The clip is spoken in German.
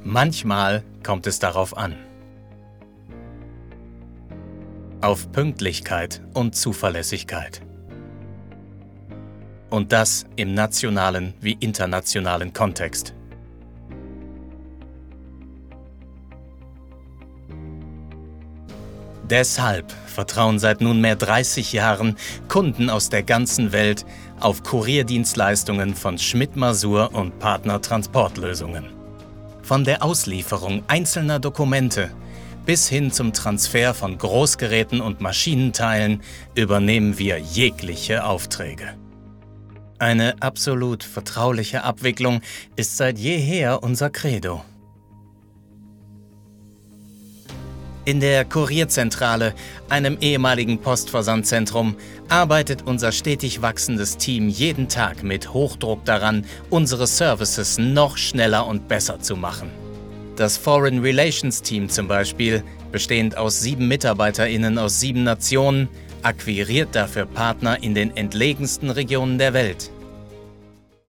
Manchmal kommt es darauf an. Auf Pünktlichkeit und Zuverlässigkeit. Und das im nationalen wie internationalen Kontext. Deshalb vertrauen seit nunmehr 30 Jahren Kunden aus der ganzen Welt auf Kurierdienstleistungen von Schmidt-Masur und Partner Transportlösungen. Von der Auslieferung einzelner Dokumente bis hin zum Transfer von Großgeräten und Maschinenteilen übernehmen wir jegliche Aufträge. Eine absolut vertrauliche Abwicklung ist seit jeher unser Credo. In der Kurierzentrale, einem ehemaligen Postversandzentrum, arbeitet unser stetig wachsendes Team jeden Tag mit Hochdruck daran, unsere Services noch schneller und besser zu machen. Das Foreign Relations Team zum Beispiel, bestehend aus 7 MitarbeiterInnen aus 7 Nationen, akquiriert dafür Partner in den entlegensten Regionen der Welt.